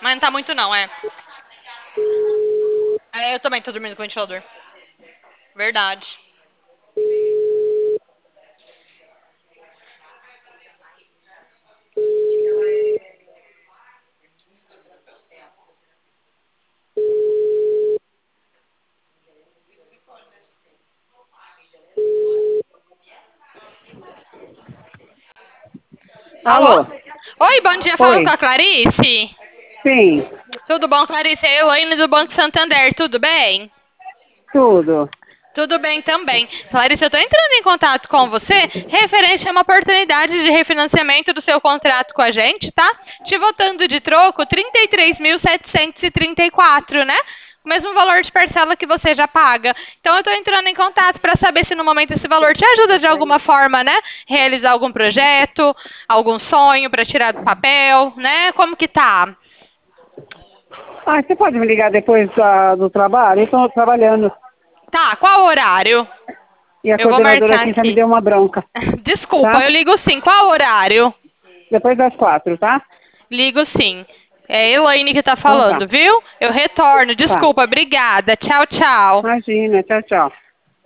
Mas não tá muito não, é. É, eu também tô dormindo com o ventilador. Verdade. Alô? Alô? Oi, bom dia. Falo com Oi. a Clarice. Sim, Tudo bom, Clarice? É Elaine do Banco Santander. Tudo bem? tudo. Tudo bem também. Clarice, eu estou entrando em contato com você referente a uma oportunidade de refinanciamento do seu contrato com a gente, tá? Te votando de troco 33.734, né? O mesmo valor de parcela que você já paga. Então eu estou entrando em contato para saber se no momento esse valor te ajuda de alguma forma, né? Realizar algum projeto, algum sonho para tirar do papel, né? Como que tá? Ah, você pode me ligar depois do trabalho? Eu estou trabalhando. Tá, qual horário? E a Eu vou coordenadora marcar aqui já me aqui. deu uma bronca, Desculpa, tá? eu ligo sim. Qual horário? Depois das 4, tá? Ligo sim. É a Elaine que tá Então tá. falando, viu? Eu retorno. Tá. Desculpa, obrigada. Tchau, tchau. Imagina. Tchau, tchau.